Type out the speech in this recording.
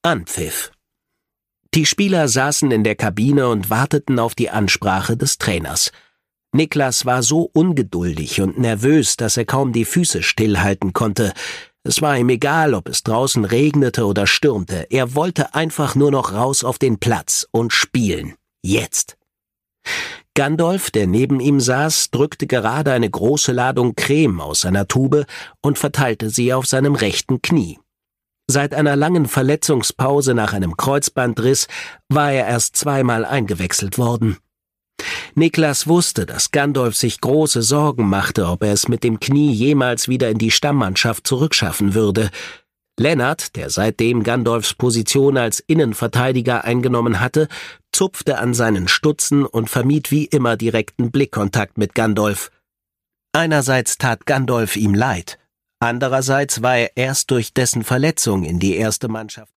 Anpfiff. Die Spieler saßen in der Kabine und warteten auf die Ansprache des Trainers. Niklas war so ungeduldig und nervös, dass er kaum die Füße stillhalten konnte. Es war ihm egal, ob es draußen regnete oder stürmte. Er wollte einfach nur noch raus auf den Platz und spielen. Jetzt. Gandalf, der neben ihm saß, drückte gerade eine große Ladung Creme aus seiner Tube und verteilte sie auf seinem rechten Knie. Seit einer langen Verletzungspause nach einem Kreuzbandriss war er erst zweimal eingewechselt worden. Niklas wusste, dass Gandalf sich große Sorgen machte, ob er es mit dem Knie jemals wieder in die Stammmannschaft zurückschaffen würde. Lennart, der seitdem Gandalfs Position als Innenverteidiger eingenommen hatte, zupfte an seinen Stutzen und vermied wie immer direkten Blickkontakt mit Gandalf. Einerseits tat Gandalf ihm leid, andererseits war er erst durch dessen Verletzung in die erste Mannschaft